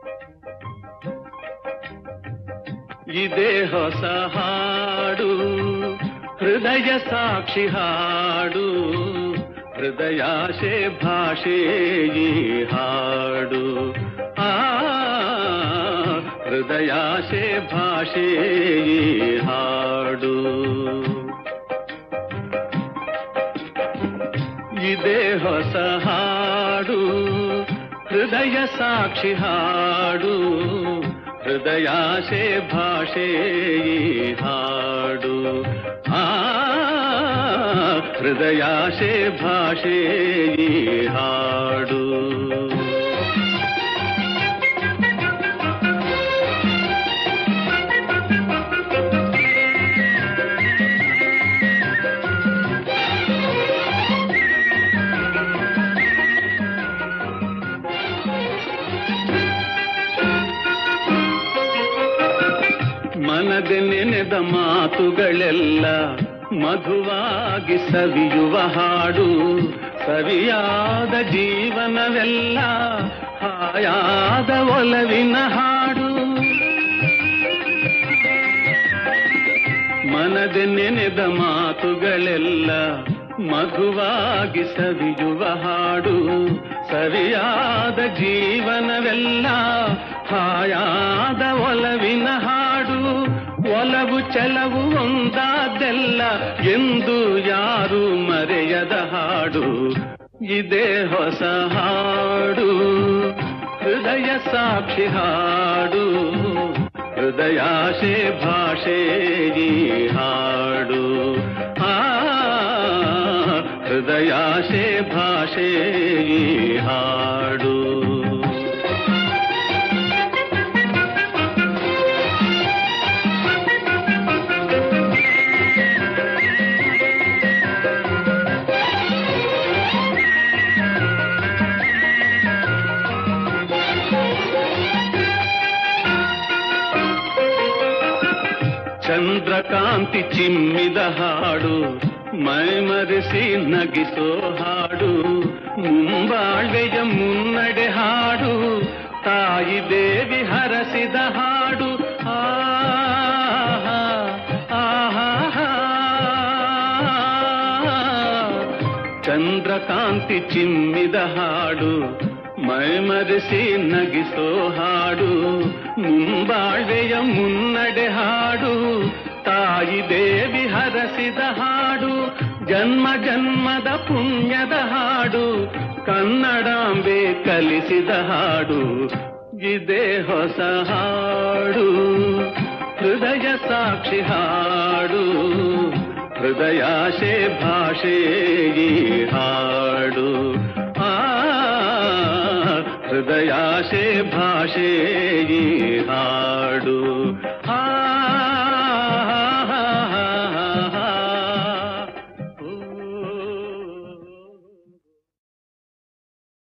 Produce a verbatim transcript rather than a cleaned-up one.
ಇದೇ ಹೊಸ ಹಾಡು ಹೃದಯ ಸಾಕ್ಷಿ ಹಾಡು ಹೃದಯಾಶೆ ಭಾಷೆ ಈ ಹಾಡು ಆ ಹೃದಯಾಶೆ ಭಾಷೆ ಈ ಹಾಡು ಇದೇ ಹೊಸ ಹಾಡು ಹೃದಯ ಸಾಕ್ಷಿ ಹಾಡು ಹೃದಯಾಶೆ ಭಾಷೆ ಈ ಹಾಡು ಆ ಹೃದಯಾಶೆ ಭಾಷೆ ಈ ಹಾಡು ಮನದೆ ನೆನೆದ ಮಾತುಗಳೆಲ್ಲ ಮಧುವಾಗಿ ಸವಿಯುವ ಹಾಡು ಸವಿಯಾದ ಜೀವನವೆಲ್ಲ ಹಾಯಾದ ಒಲವಿನ ಹಾಡು ಮನದೆ ನೆನೆದ ಮಾತುಗಳೆಲ್ಲ ಮಧುವಾಗಿ ಸವಿಯುವ ಹಾಡು ಸವಿಯಾದ ಜೀವನವೆಲ್ಲ ಹಾಯಾದ ಒಲವಿನ ಹಾಡು ಒಲವು ಚಲವು ಒಂದಾದೆಲ್ಲ ಎಂದು ಯಾರು ಮರೆಯದ ಹಾಡು ಇದೇ ಹೊಸ ಹಾಡು ಹೃದಯ ಸಾಕ್ಷಿ ಹಾಡು ಹೃದಯಾಶೆ ಭಾಷೆ ಈ ಹಾಡು ಆ ಹೃದಯಾಶೆ ಭಾಷೆ ಈ ಹಾಡು ಚಂದ್ರಕಾಂತಿ ಚಿಮ್ಮಿದ ಹಾಡು ಮೈಮರೆಸಿ ನಗಿಸೋ ಹಾಡು ಮುಂಬಾಳ್ವೆಯ ಮುನ್ನಡೆ ಹಾಡು ತಾಯಿ ದೇವಿ ಹರಸಿದ ಹಾಡು ಆಹಾ ಆಹಾ ಚಂದ್ರಕಾಂತಿ ಚಿಮ್ಮಿದ ಹಾಡು ಮೈಮರೆಸಿ ನಗಿಸೋ ಹಾಡು ಮುಂಬಾಳ್ವೆಯ ಮುನ್ನಡೆ ಹಾಡು ತಾಯಿ ದೇವಿ ಹರಸಿದ ಹಾಡು ಜನ್ಮ ಜನ್ಮದ ಪುಣ್ಯದ ಹಾಡು ಕನ್ನಡಾಂಬೆ ಕಲಿಸಿದ ಹಾಡು ಇದೇ ಹೊಸ ಹಾಡು ಹೃದಯ ಸಾಕ್ಷಿ ಹಾಡು ಹೃದಯಾಶೆ ಭಾಷೆ ಈ ಹಾಡು ಆ ಹೃದಯಾಶೆ ಭಾಷೆ ಈ ಹಾಡು